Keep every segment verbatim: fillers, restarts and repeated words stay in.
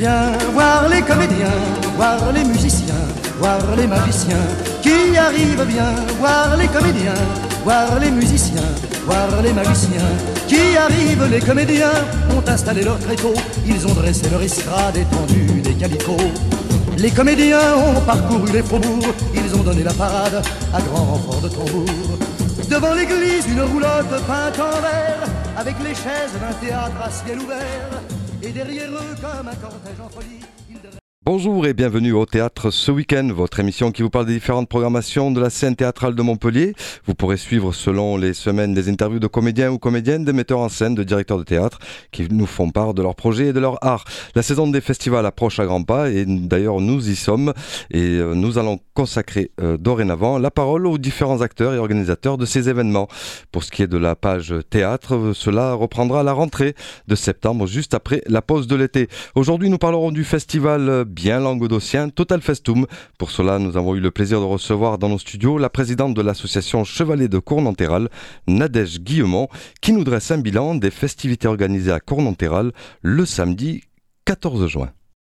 Viens voir les comédiens, voir les musiciens, voir les magiciens qui arrivent. Viens voir les comédiens, voir les musiciens, voir les magiciens qui arrivent. Les comédiens ont installé leur tréteau, ils ont dressé leur estrade étendue des calicots. Les comédiens ont parcouru les faubourgs, ils ont donné la parade à grand renfort de tambour. Devant l'église, une roulotte peinte en vert, avec les chaises d'un théâtre à ciel ouvert. Et derrière eux, comme un cortège en folie, ils... Bonjour et bienvenue au Théâtre ce week-end, votre émission qui vous parle des différentes programmations de la scène théâtrale de Montpellier. Vous pourrez suivre selon les semaines des interviews de comédiens ou comédiennes, des metteurs en scène, de directeurs de théâtre qui nous font part de leurs projets et de leur art. La saison des festivals approche à grands pas et d'ailleurs nous y sommes et nous allons consacrer euh, dorénavant la parole aux différents acteurs et organisateurs de ces événements. Pour ce qui est de la page théâtre, cela reprendra à la rentrée de septembre, juste après la pause de l'été. Aujourd'hui, nous parlerons du festival bien languedocien Total Festum. Pour cela, nous avons eu le plaisir de recevoir dans nos studios la présidente de l'association Chevalet de Cournanterral, Nadège Guillemont, qui nous dresse un bilan des festivités organisées à Cournanterral le samedi quatorze juin.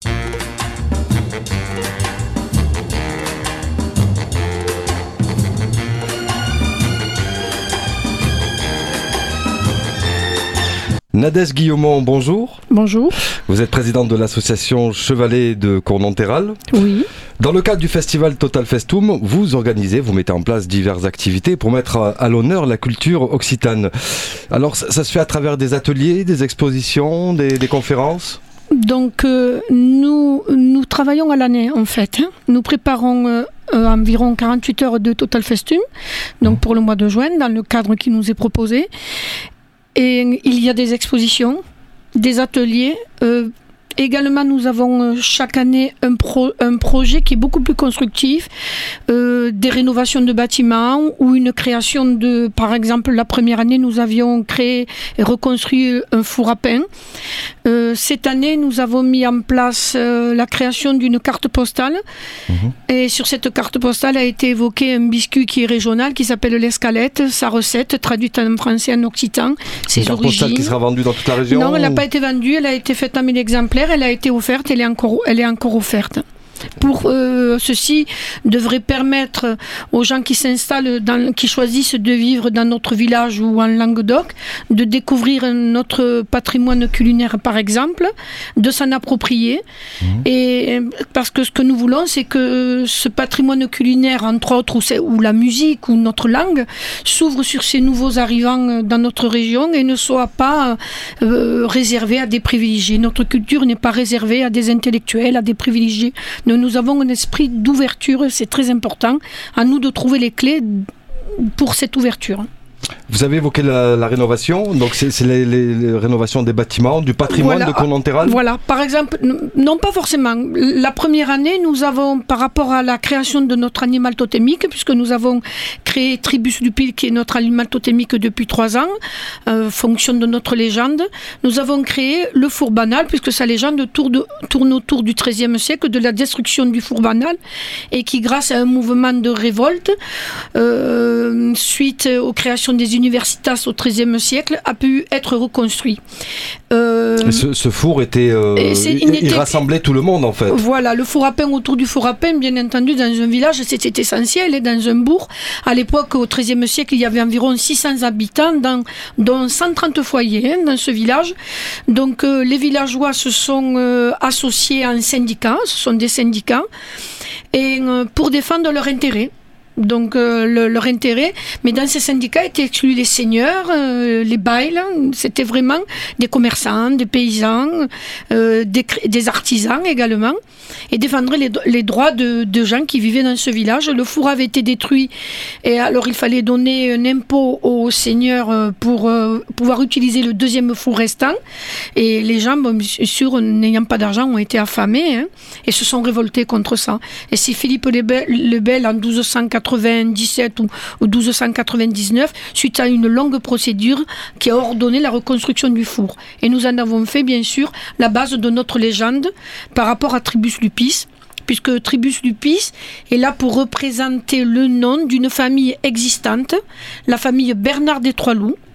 Nadège Guillemont, bonjour. Bonjour. Vous êtes présidente de l'association Chevalet de Cournanterral. Oui. Dans le cadre du festival Total Festum, vous organisez, vous mettez en place diverses activités pour mettre à, à l'honneur la culture occitane. Alors ça, ça se fait à travers des ateliers, des expositions, des, des conférences ? Donc euh, nous, nous travaillons à l'année en fait. Hein. Nous préparons euh, euh, environ quarante-huit heures de Total Festum, donc pour le mois de juin, dans le cadre qui nous est proposé. Et il y a des expositions, des ateliers. Euh, également, nous avons chaque année un, pro, un projet qui est beaucoup plus constructif, euh, des rénovations de bâtiments ou une création de... Par exemple, la première année, nous avions créé et reconstruit un four à pain. Euh, cette année, nous avons mis en place euh, la création d'une carte postale. Mmh. Et sur cette carte postale a été évoqué un biscuit qui est régional, qui s'appelle l'escalette. Sa recette, traduite en français, en occitan, ses une carte origines. Postale qui sera vendue dans toute la région? Non, elle n'a pas été vendue, elle a été faite en mille exemplaires, elle a été offerte, elle est encore, elle est encore offerte. Pour euh, ceci devrait permettre aux gens qui s'installent, dans, qui choisissent de vivre dans notre village ou en Languedoc, de découvrir notre patrimoine culinaire par exemple, de s'en approprier. Mmh. Et parce que ce que nous voulons, c'est que ce patrimoine culinaire, entre autres, ou, ou la musique ou notre langue, s'ouvre sur ces nouveaux arrivants dans notre région et ne soit pas euh, réservé à des privilégiés. Notre culture n'est pas réservée à des intellectuels, à des privilégiés. Nous avons un esprit d'ouverture, c'est très important. À nous de trouver les clés pour cette ouverture. Vous avez évoqué la, la rénovation, donc c'est, c'est les, les, les rénovations des bâtiments, du patrimoine voilà, de Cournanterral. Voilà, par exemple, non pas forcément. La première année, nous avons, par rapport à la création de notre animal totémique, puisque nous avons créé Tribus du Pile, qui est notre animal totémique depuis trois ans, euh, fonction de notre légende, nous avons créé le four banal, puisque sa légende tourne, tourne autour du treizième siècle, de la destruction du four banal, et qui, grâce à un mouvement de révolte, euh, suite aux créations des universitas au treizième siècle, a pu être reconstruit. Euh, ce, ce four était, euh, il, il était, rassemblait tout le monde en fait. Voilà, le four à pain autour du four à pain, bien entendu, dans un village, c'était essentiel, et dans un bourg. À l'époque, au treizième siècle, il y avait environ six cents habitants, dans, dont cent trente foyers hein, dans ce village. Donc euh, les villageois se sont euh, associés en syndicats, ce sont des syndicats, et euh, pour défendre leurs intérêts. Donc euh, le, leur intérêt, mais dans ces syndicats étaient exclus les seigneurs, euh, les bails, c'était vraiment des commerçants, des paysans, euh, des, des artisans également, et défendraient les, les droits de, de gens qui vivaient dans ce village. Le four avait été détruit, et alors il fallait donner un impôt aux seigneurs pour euh, pouvoir utiliser le deuxième four restant, et les gens, bon, bien sûr, n'ayant pas d'argent, ont été affamés, hein, et se sont révoltés contre ça. Et c'est Philippe le Bel, le Bel en douze cent quatre-vingt-dix-sept ou, ou douze cent quatre-vingt-dix-neuf, suite à une longue procédure qui a ordonné la reconstruction du four. Et nous en avons fait, bien sûr, la base de notre légende par rapport à Tribus Lupis, puisque Tribus Lupis est là pour représenter le nom d'une famille existante, la famille Bernard des Trois-Loups.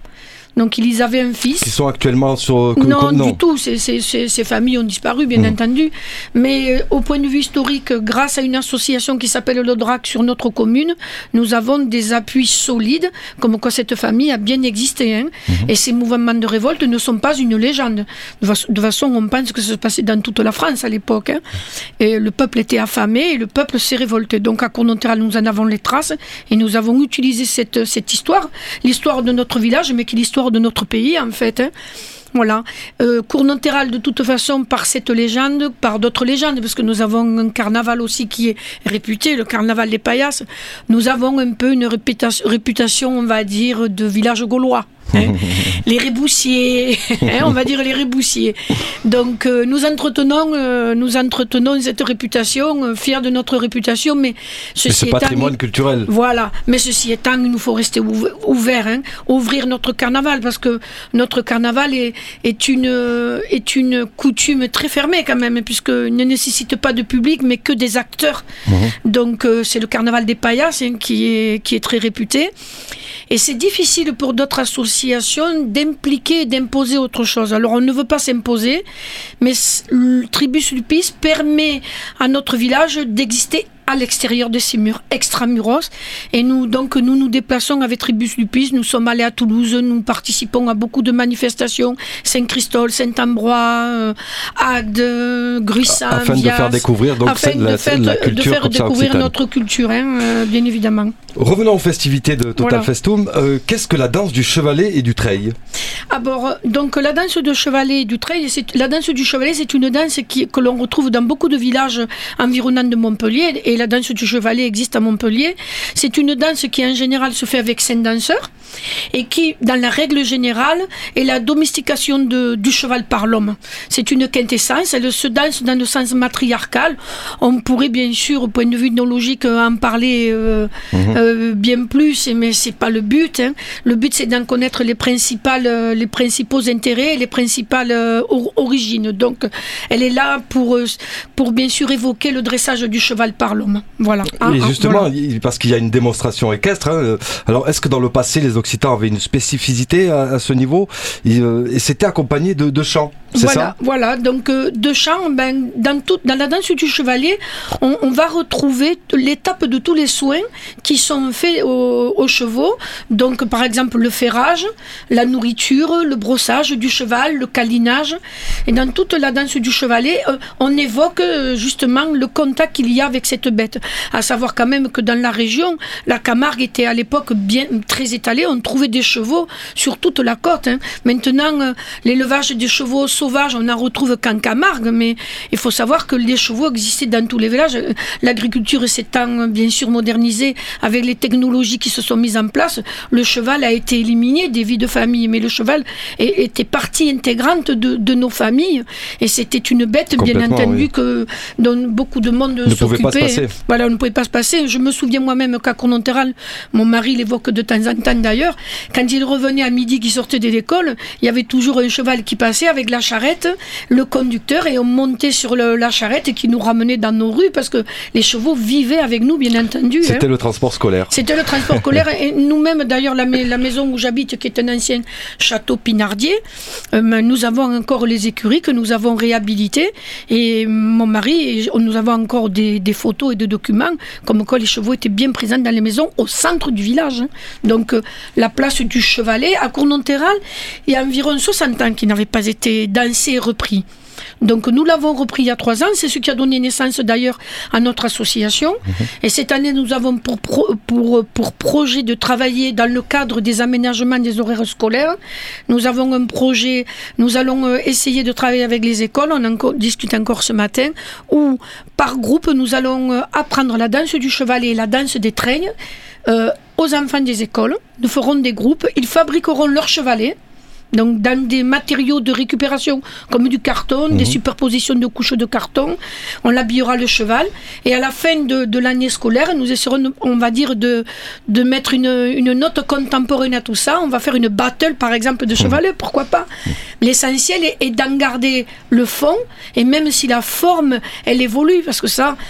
Donc ils avaient un fils. Qui sont actuellement sur... Non, non, du tout. Ces, ces, ces, ces familles ont disparu, bien mmh. entendu. Mais euh, au point de vue historique, grâce à une association qui s'appelle le D R A C sur notre commune, nous avons des appuis solides, comme quoi cette famille a bien existé. Hein. Mmh. Et ces mouvements de révolte ne sont pas une légende. De, fa- de façon, on pense que ça se passait dans toute la France à l'époque. Hein. Et le peuple était affamé et le peuple s'est révolté. Donc à Cournonterral, nous en avons les traces et nous avons utilisé cette, cette histoire, l'histoire de notre village, mais qui est l'histoire de notre pays en fait. Hein. Voilà. Euh, Cournonterral, de toute façon, par cette légende, par d'autres légendes, parce que nous avons un carnaval aussi qui est réputé, le carnaval des paillasses, nous avons un peu une réputation, réputation on va dire, de village gaulois. Hein, les réboussiers, hein, on va dire les réboussiers. Donc euh, nous entretenons, euh, nous entretenons cette réputation, euh, fiers de notre réputation, mais ceci mais c'est étant, patrimoine il, culturel. Voilà. Mais ceci étant, il nous faut rester ouv- ouvert, hein, ouvrir notre carnaval, parce que notre carnaval est, est une est une coutume très fermée quand même, puisqu'il ne nécessite pas de public, mais que des acteurs. Mmh. Donc euh, c'est le carnaval des paillasses hein, qui est qui est très réputé. Et c'est difficile pour d'autres associations d'impliquer et d'imposer autre chose. Alors on ne veut pas s'imposer, mais le Tribus Sulpice permet à notre village d'exister à l'extérieur de ces murs, extramuros. Et nous, donc, nous nous déplaçons avec Tribus Sulpice. Nous sommes allés à Toulouse, nous participons à beaucoup de manifestations, Saint-Christol, Saint-Ambrois, euh, Agde, euh, Gruissant, afin Vias, de faire découvrir donc afin la, de faire, la culture de faire découvrir occitane. Notre culture, hein, euh, bien évidemment. Revenons aux festivités de Total Voilà. Festum. Euh, qu'est-ce que la danse du chevalet et du treil ? Alors, donc la danse de chevalet et du treil, c'est, la danse du chevalet, c'est une danse qui, que l'on retrouve dans beaucoup de villages environnants de Montpellier, et la danse du chevalet existe à Montpellier. C'est une danse qui en général se fait avec cinq danseurs, et qui, dans la règle générale, est la domestication de, du cheval par l'homme. C'est une quintessence, elle se danse dans le sens matriarcal. On pourrait bien sûr, au point de vue ethnologique, en parler euh, mmh. euh, bien plus, mais c'est pas le but. Hein. Le but, c'est d'en connaître les principales, euh, les principaux intérêts, les principales euh, or- origines. Donc, elle est là pour, euh, pour bien sûr évoquer le dressage du cheval par l'homme. Voilà. Et ah, justement, voilà. parce qu'il y a une démonstration équestre. Hein, alors, est-ce que dans le passé, les Occitans avaient une spécificité à, à ce niveau et, euh, et c'était accompagné de, de chants? C'est voilà, ça voilà. Donc euh, de chant, ben, dans, tout, dans la danse du chevalier, on, on va retrouver l'étape de tous les soins qui sont faits aux, aux chevaux. Donc par exemple le ferrage, la nourriture, le brossage du cheval, le câlinage. Et dans toute la danse du chevalier, euh, on évoque euh, justement le contact qu'il y a avec cette bête. À savoir quand même que dans la région, la Camargue était à l'époque bien très étalée. On trouvait des chevaux sur toute la côte. Hein. Maintenant, euh, l'élevage des chevaux sauvages, on n'en retrouve qu'en Camargue, mais il faut savoir que les chevaux existaient dans tous les villages. L'agriculture s'étant bien sûr modernisée avec les technologies qui se sont mises en place, le cheval a été éliminé des vies de famille, mais le cheval est, était partie intégrante de, de nos familles, et c'était une bête, bien entendu, oui. que, dont beaucoup de monde ne s'occupait. Pouvait pas se passer. Voilà, on ne pouvait pas se passer. Je me souviens moi-même qu'à Cournonterral, mon mari l'évoque de temps en temps d'ailleurs, quand il revenait à midi, qu'il sortait de l'école, il y avait toujours un cheval qui passait avec la charrette, le conducteur, et on montait sur le, la charrette et qui nous ramenait dans nos rues parce que les chevaux vivaient avec nous, bien entendu. C'était hein. le transport scolaire. C'était le transport scolaire. Et nous-mêmes, d'ailleurs, la, la maison où j'habite, qui est un ancien château pinardier, euh, nous avons encore les écuries que nous avons réhabilitées. Et mon mari, et nous avons encore des, des photos et des documents comme quoi les chevaux étaient bien présents dans les maisons au centre du village. Hein. Donc, euh, la place du chevalet à Cournonterral, il y a environ soixante ans qui n'avait pas été dansé et repris. Donc nous l'avons repris il y a trois ans, c'est ce qui a donné naissance d'ailleurs à notre association. Mmh. Et cette année, nous avons pour, pro, pour, pour projet de travailler dans le cadre des aménagements des horaires scolaires. Nous avons un projet, nous allons essayer de travailler avec les écoles, on en discute encore ce matin, où par groupe, nous allons apprendre la danse du chevalet et la danse des treilles euh, aux enfants des écoles. Nous ferons des groupes, ils fabriqueront leur chevalet. Donc dans des matériaux de récupération comme du carton, mmh. des superpositions de couches de carton, on l'habillera le cheval, et à la fin de, de l'année scolaire, nous essaierons, on va dire, de, de mettre une, une note contemporaine à tout ça. On va faire une battle par exemple de chevalet, mmh. pourquoi pas. L'essentiel est, est d'en garder le fond, et même si la forme elle évolue, parce que ça,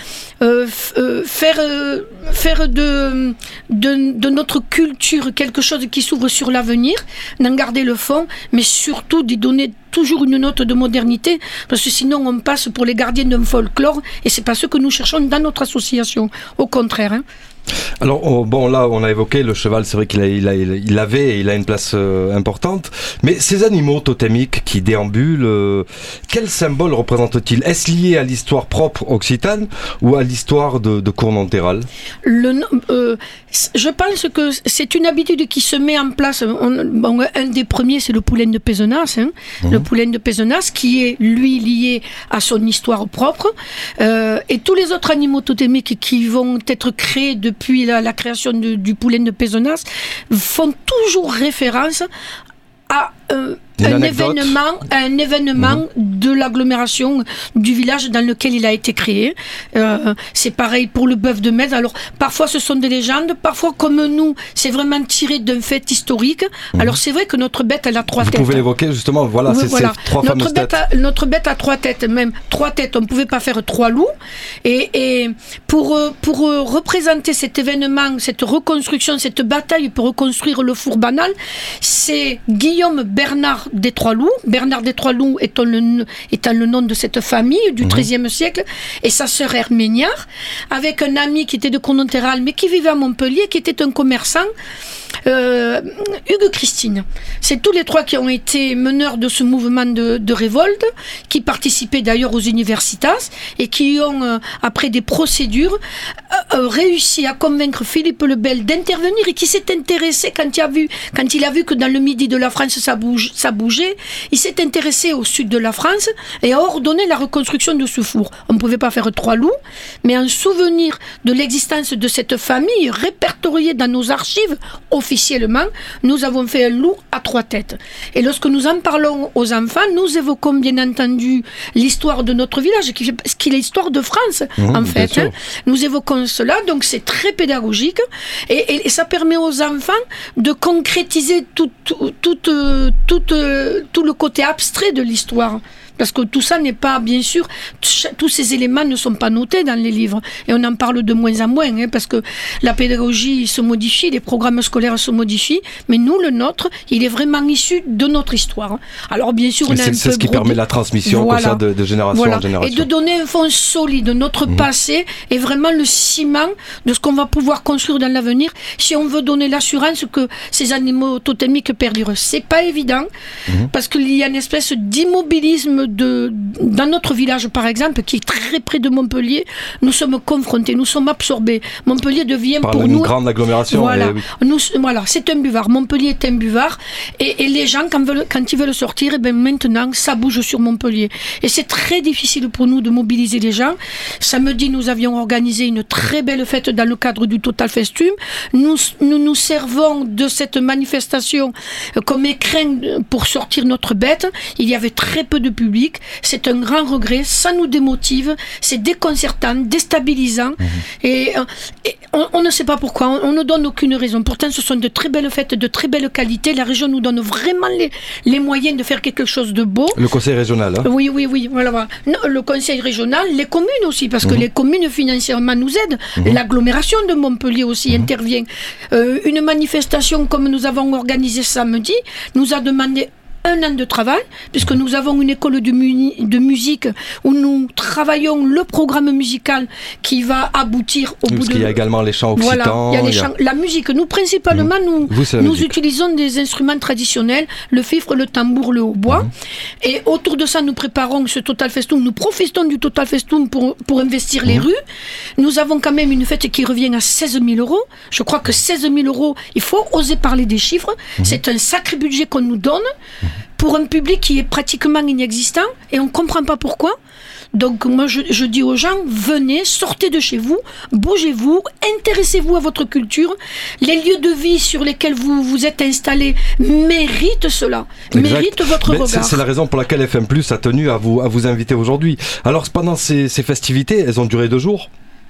euh, f- euh, faire, euh, faire de, de, de notre culture quelque chose qui s'ouvre sur l'avenir, d'en garder le fond, mais surtout d'y donner toujours une note de modernité, parce que sinon on passe pour les gardiens d'un folklore, et c'est pas ce que nous cherchons dans notre association, au contraire. Hein. Alors, oh, bon, là, on a évoqué le cheval, c'est vrai qu'il a, il a, il avait et il a une place euh, importante, mais ces animaux totémiques qui déambulent, euh, quel symbole représentent-ils ? Est-ce lié à l'histoire propre occitane ou à l'histoire de, de Cournonterral ? Le, euh, je pense que c'est une habitude qui se met en place. On, bon, un des premiers, c'est le poulain de Pézenas, hein, mmh. le poulain de Pézenas, qui est, lui, lié à son histoire propre, euh, et tous les autres animaux totémiques qui vont être créés de depuis la, la création de, du poulain de Pézenas, font toujours référence à euh, un événement, un événement mmh. de l'agglomération du village dans lequel il a été créé. Euh, c'est pareil pour le bœuf de Metz. Alors, parfois ce sont des légendes, parfois comme nous, c'est vraiment tiré d'un fait historique. Mmh. Alors, c'est vrai que notre bête, elle a trois Vous têtes. Vous pouvez l'évoquer justement, voilà, oui, c'est voilà. ces trois notre fameuses bête têtes. A, notre bête a trois têtes, même trois têtes. On ne pouvait pas faire trois loups. Et, et pour, pour représenter cet événement, cette reconstruction, cette bataille pour reconstruire le four banal, c'est Guillaume Bernard des Trois Loups. Bernard des Trois Loups étant le, étant le nom de cette famille du treizième siècle, et sa sœur Herméniard, avec un ami qui était de Cournonterral, mais qui vivait à Montpellier, qui était un commerçant, euh, Hugues Christine. C'est tous les trois qui ont été meneurs de ce mouvement de, de révolte, qui participaient d'ailleurs aux Universitas, et qui ont, euh, après des procédures, euh, euh, réussi à convaincre Philippe le Bel d'intervenir, et qui s'est intéressé quand il a vu, quand il a vu que dans le midi de la France ça bouge, ça bougeait, il s'est intéressé au sud de la France et a ordonné la reconstruction de ce four. On ne pouvait pas faire trois loups, mais en souvenir de l'existence de cette famille répertoriée dans nos archives, officiellement, nous avons fait un loup à trois têtes. Et lorsque nous en parlons aux enfants, nous évoquons bien entendu l'histoire de notre village, qui, qui est l'histoire de France, mmh, en fait. Hein. Nous évoquons cela, donc c'est très pédagogique, et, et, et ça permet aux enfants de concrétiser tout, tout, tout, tout, tout, tout le côté abstrait de l'histoire. Parce que tout ça n'est pas, bien sûr, tous ces éléments ne sont pas notés dans les livres. Et on en parle de moins en moins, hein, parce que la pédagogie se modifie, les programmes scolaires se modifient, mais nous, le nôtre, il est vraiment issu de notre histoire. Alors, bien sûr, on a c'est, un c'est peu ce qui brodé. permet la transmission, voilà. Comme ça, de, de génération voilà. en génération. Et de donner un fond solide. Notre mmh. passé est vraiment le ciment de ce qu'on va pouvoir construire dans l'avenir, si on veut donner l'assurance que ces animaux totémiques perdurent. C'est pas évident, mmh. parce qu'il y a une espèce d'immobilisme de, dans notre village, par exemple, qui est très près de Montpellier. Nous sommes confrontés, nous sommes absorbés. Montpellier devient Par pour une nous... une grande agglomération. Voilà, et oui. nous, voilà, c'est un buvard. Montpellier est un buvard. Et, et les gens, quand, veulent, quand ils veulent sortir, et bien maintenant, ça bouge sur Montpellier. Et c'est très difficile pour nous de mobiliser les gens. Samedi, nous avions organisé une très belle fête dans le cadre du Total Festum. Nous nous, nous servons de cette manifestation comme écrin pour sortir notre bête. Il y avait très peu de public. C'est un grand regret. Ça nous démotive. C'est déconcertant, déstabilisant. Mmh. Et, et on, on ne sait pas pourquoi. On, on ne donne aucune raison. Pourtant, ce sont de très belles fêtes, de très belle qualité. La région nous donne vraiment les, les moyens de faire quelque chose de beau. Le conseil régional. Hein. Oui, oui, oui. Voilà, voilà. Non, le conseil régional, les communes aussi, parce que mmh. les communes financièrement nous aident. Mmh. L'agglomération de Montpellier aussi mmh. intervient. Euh, une manifestation comme nous avons organisé samedi nous a demandé un an de travail, puisque nous avons une école de, mu- de musique où nous travaillons le programme musical qui va aboutir au oui, bout parce de... qu'il y a également les chants occitans. Voilà, il y a les il y a... chants, la musique. Nous, principalement, mmh. nous, Vous, nous musique. utilisons des instruments traditionnels, le fifre, le tambour, le hautbois. Mmh. Et autour de ça, nous préparons ce Total Festum. Nous profitons du Total Festum pour, pour investir mmh. les rues. Nous avons quand même une fête qui revient à seize mille euros. Je crois que seize mille euros, il faut oser parler des chiffres. Mmh. C'est un sacré budget qu'on nous donne. Mmh. Pour un public qui est pratiquement inexistant, et on ne comprend pas pourquoi. Donc moi je, je dis aux gens, venez, sortez de chez vous, bougez-vous, intéressez-vous à votre culture. Les lieux de vie sur lesquels vous vous êtes installés méritent cela, exact. Méritent votre Mais regard. C'est, c'est la raison pour laquelle F M plus a tenu à vous, à vous inviter aujourd'hui. Alors pendant ces, ces festivités, elles ont duré deux jours ?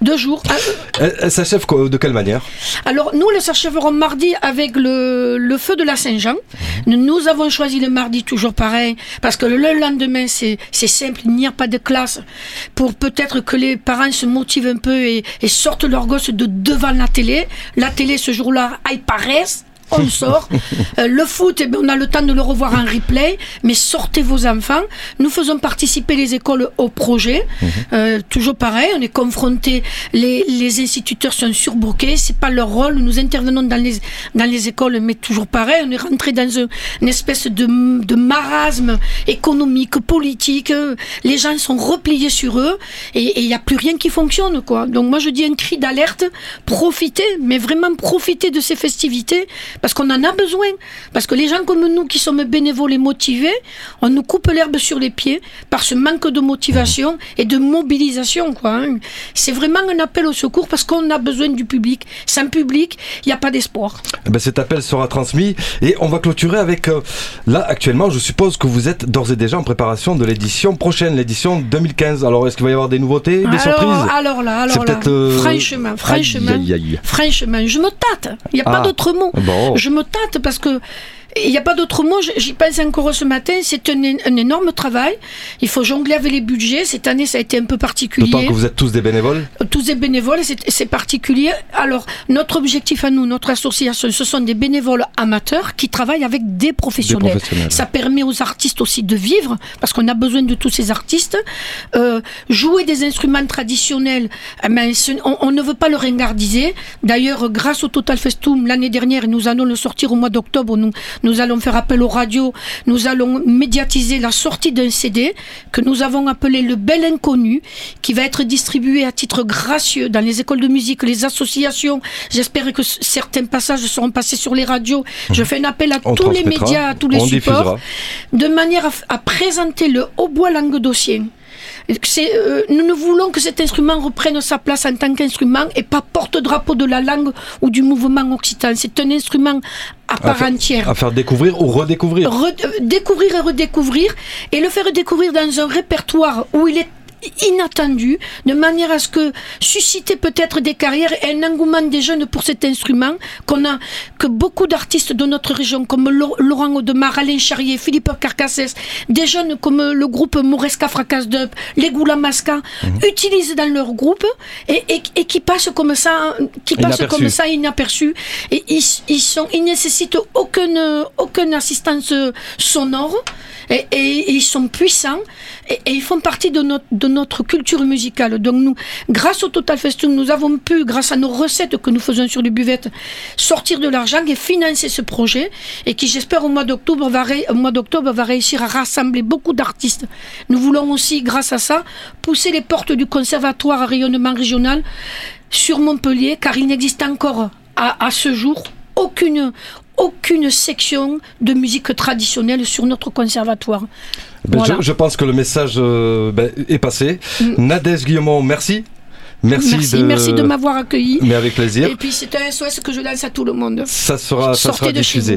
Deux jours. Elle, elle s'achève de quelle manière? Alors, nous, le s'achèverons mardi avec le, le feu de la Saint-Jean. Mmh. Nous avons choisi le mardi, toujours pareil, parce que le lendemain, c'est, c'est simple, il n'y a pas de classe, pour peut-être que les parents se motivent un peu et, et sortent leurs gosses de devant la télé. La télé, ce jour-là, elle paraisse. On sort. Euh, le foot, eh bien, on a le temps de le revoir en replay, mais sortez vos enfants. Nous faisons participer les écoles au projet. Mmh. Euh, toujours pareil, on est confrontés, les, les instituteurs sont surbookés, c'est pas leur rôle. Nous intervenons dans les, dans les écoles, mais toujours pareil, on est rentré dans un, une espèce de, de marasme économique, politique. Les gens sont repliés sur eux et il n'y a plus rien qui fonctionne, quoi. Donc moi je dis un cri d'alerte, profitez, mais vraiment profitez de ces festivités. Parce qu'on en a besoin. Parce que les gens comme nous qui sommes bénévoles et motivés, on nous coupe l'herbe sur les pieds par ce manque de motivation et de mobilisation, quoi, hein. C'est vraiment un appel au secours parce qu'on a besoin du public. Sans public, il n'y a pas d'espoir. Eh ben cet appel sera transmis et on va clôturer avec... Euh, là, actuellement, je suppose que vous êtes d'ores et déjà en préparation de l'édition prochaine, l'édition deux mille quinze. Alors, est-ce qu'il va y avoir des nouveautés, des alors, surprises? Alors là, alors là, euh... franchement, franchement, aïe, aïe, aïe. franchement, je me tâte. Il n'y a ah. pas d'autre mot. Bon. Je me tâte parce que il n'y a pas d'autre mot, j'y pense encore ce matin, c'est un, un énorme travail. Il faut jongler avec les budgets. Cette année, ça a été un peu particulier. D'autant que vous êtes tous des bénévoles? Tous des bénévoles, c'est, c'est particulier. Alors, notre objectif à nous, notre association, ce sont des bénévoles amateurs qui travaillent avec des professionnels. Des professionnels. Ça permet aux artistes aussi de vivre, parce qu'on a besoin de tous ces artistes. Euh, jouer des instruments traditionnels, mais on, on ne veut pas le ringardiser. D'ailleurs, grâce au Total Festum, l'année dernière, nous allons le sortir au mois d'octobre, nous Nous allons faire appel aux radios, nous allons médiatiser la sortie d'un C D que nous avons appelé Le Bel Inconnu, qui va être distribué à titre gracieux dans les écoles de musique, les associations. J'espère que certains passages seront passés sur les radios. Je fais un appel à on tous les médias, à tous les supports, diffusera. De manière à, à présenter le hautbois languedocien. C'est, euh, nous ne voulons que cet instrument reprenne sa place en tant qu'instrument et pas porte-drapeau de la langue ou du mouvement occitan. C'est un instrument à part à faire, entière. À faire découvrir ou redécouvrir. Re- euh, découvrir et redécouvrir, et le faire découvrir dans un répertoire où il est inattendu, de manière à ce que susciter peut-être des carrières et un engouement des jeunes pour cet instrument, qu'on a, que beaucoup d'artistes de notre région, comme Laurent Audemars, Alain Charrier, Philippe Carcassès, des jeunes comme le groupe Mauresca Fracas Dub, les Goulamasca, mmh. utilisent dans leur groupe et, et, et qui passent comme ça, qui passent comme ça inaperçus. Et ils, ils sont, ils nécessitent aucune, aucune assistance sonore. Et, et, et ils sont puissants et, et ils font partie de notre, de notre culture musicale. Donc nous, grâce au Total Festum, nous avons pu, grâce à nos recettes que nous faisons sur les buvettes, sortir de l'argent et financer ce projet, et qui, j'espère, au mois d'octobre va, ré, au mois d'octobre va réussir à rassembler beaucoup d'artistes. Nous voulons aussi, grâce à ça, pousser les portes du conservatoire à rayonnement régional sur Montpellier, car il n'existe encore à, à ce jour aucune aucune section de musique traditionnelle sur notre conservatoire. Ben voilà. je, je pense que le message euh, ben, est passé. Mm. Nadège Guillemont, merci. Merci, merci, de... merci de m'avoir accueilli. Mais avec plaisir. Et puis c'est un S O S que je lance à tout le monde. Ça sera, ça sera diffusé.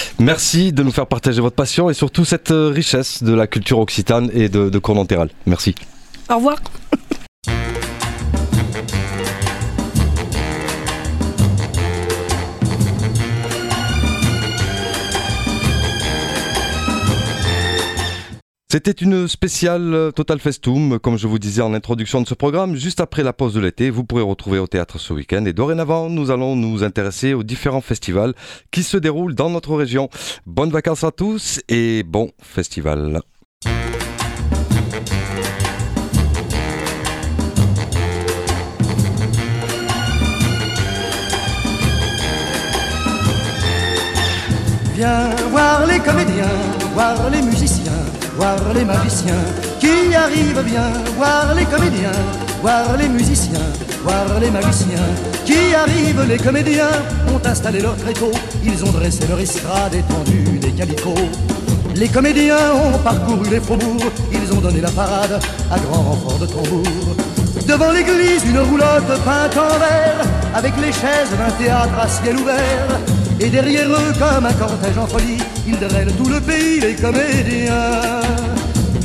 Merci de nous faire partager votre passion et surtout cette richesse de la culture occitane et de, de Cornonterral. Merci. Au revoir. C'était une spéciale Total Festum, comme je vous disais en introduction de ce programme. Juste après la pause de l'été, vous pourrez retrouver au théâtre ce week-end. Et dorénavant, nous allons nous intéresser aux différents festivals qui se déroulent dans notre région. Bonnes vacances à tous et bon festival. Viens voir les comédiens, voir les musiciens, voir les magiciens qui arrivent bien, voir les comédiens, voir les musiciens, voir les magiciens qui arrivent. Les comédiens ont installé leur tréteau, ils ont dressé leur estrade étendue des calicots. Les comédiens ont parcouru les faubourgs, ils ont donné la parade à grand renfort de tambour. Devant l'église, une roulotte peinte en vert, avec les chaises d'un théâtre à ciel ouvert. Et derrière eux, comme un cortège en folie, ils drainent tout le pays, les comédiens.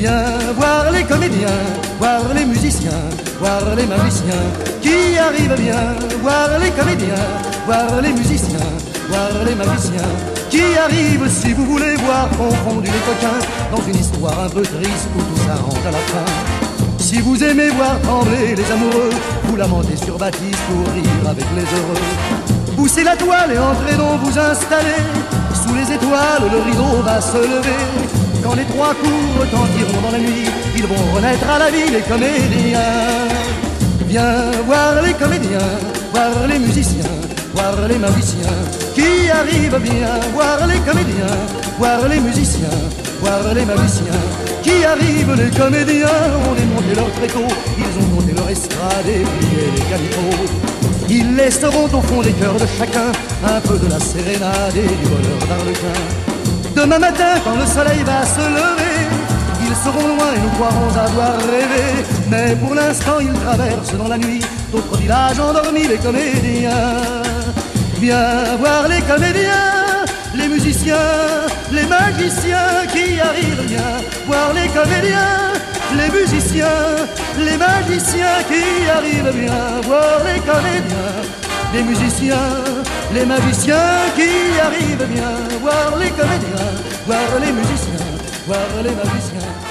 Viens voir les comédiens, voir les musiciens, voir les magiciens qui arrivent bien. Voir les comédiens, voir les musiciens, voir les magiciens qui arrivent. Si vous voulez voir confondus les coquins dans une histoire un peu triste où tout s'arrange à la fin. Si vous aimez voir trembler les amoureux, vous lamentez sur Baptiste pour rire avec les heureux. Poussez la toile et entrez donc vous installer. Sous les étoiles le rideau va se lever. Quand les trois coups retentiront dans la nuit, ils vont renaître à la vie les comédiens. Viens voir les comédiens, voir les musiciens, voir les magiciens qui arrivent bien. Voir les comédiens, voir les musiciens, voir les magiciens qui arrivent. Les comédiens ont démonté leur tréteau, ils ont monté leur estrade et plié les calicots. Ils laisseront au fond des cœurs de chacun un peu de la sérénade et du bonheur d'Arlequin. Demain matin, quand le soleil va se lever, ils seront loin et nous croirons avoir rêvé. Mais pour l'instant, ils traversent dans la nuit d'autres villages endormis, les comédiens. Viens voir les comédiens, les musiciens, les magiciens qui arrivent bien. Voir les comédiens, les musiciens, les magiciens qui arrivent bien. Voir les comédiens, les musiciens, les magiciens qui arrivent bien. Voir les comédiens, voir les musiciens, voir les magiciens